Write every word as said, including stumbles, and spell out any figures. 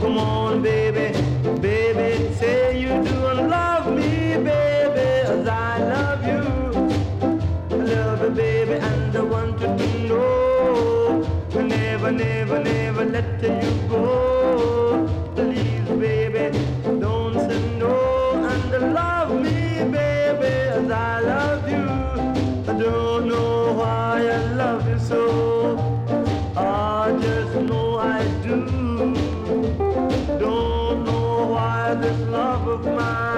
come on, baby, baby, say you do love me, baby, as I love you. I love you, baby, and I want you to know, never, never, never let you go. Please, baby, don't say no, and love me, baby, as I love you. I don't know why I love you so, I just know I do. Don't know why this love of mine